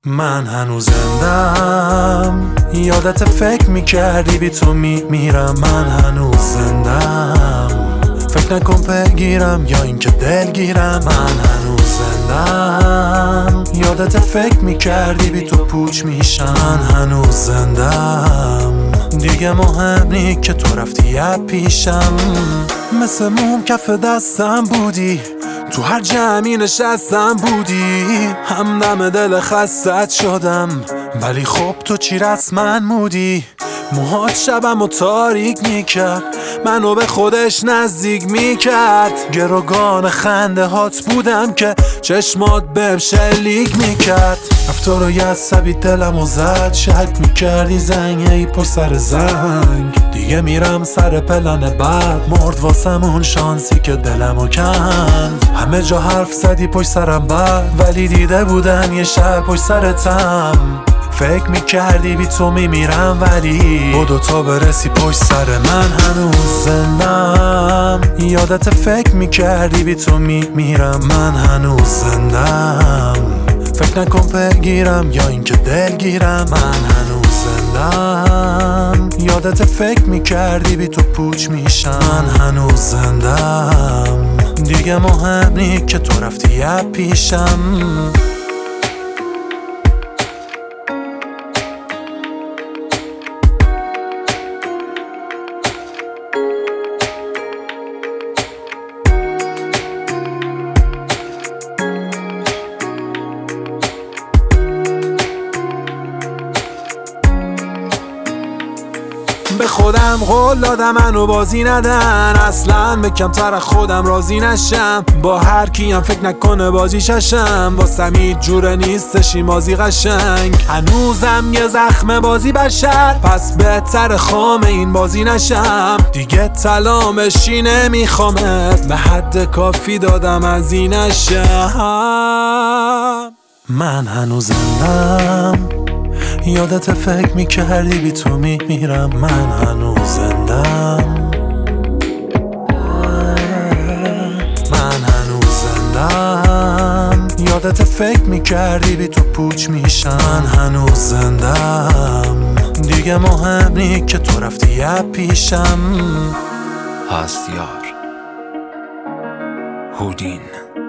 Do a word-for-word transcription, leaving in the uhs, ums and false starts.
من هنوز زندم، یادت فکر میکردی بی تو میمیرم. من هنوز زندم، فکر نکن بگیرم یا اینکه دلگیرم. من هنوز زندم، یادت فکر میکردی بی تو پوچ میشم. من هنوز زندم، دیگه مهم نی که تو رفتی از پیشم. مثل موم کف دستم بودی، تو هر جمعی نشستم بودی. همدم دل خستت شدم، ولی خب تو چی رسمن مودی. موهات شبم و تاریک میکرد، منو به خودش نزدیک میکرد. گروگان خنده هات بودم که چشمات بهم شلیک میکرد. رفتار و یعصبی دلم و زد، شک میکردی زنگ ای پشت سر زنگ. دیگه میرم سر پلن بعد، مرد واسمون شانسی که دلمو کند. همه جا حرف زدی پشت سرم بعد، ولی دیده بودن یه شهر پشت سرتم. فکر میکردی بی تو میمیرم، ولی بودو تا برسی پشت سر من. هنوز زندم، یادت فکر میکردی بی تو میمیرم. من هنوز زندم، فکر نکن بگیرم یا اینکه دلگیرم. من هنوز زندم، یادت فکر میکردی بی تو پوچ میشم. من هنوز زندم، دیگه مهم نی که تو رفتی از پیشم. به خودم قول دادم منو بازی ندن، اصلا به کمتر خودم راضی نشم. با هر کیم فکر نکنه بازی ششم، واسم هیچ جوره نیستشی بازی قشنگ. هنوزم یه زخم بازی بشر، پس بهتر خام این بازی نشم. دیگه تلامشی نمیخوامت، به حد کافی دادم از این نشم. من هنوز زندم، یادت فکر میکردی بی تو میمیرم. من هنوز زندم، من هنوز زندم، یادت فکر میکردی بی تو پوچ میشم. من هنوز زندم، دیگه مهم نی که تو رفتی از پیشم. هستیار هودین.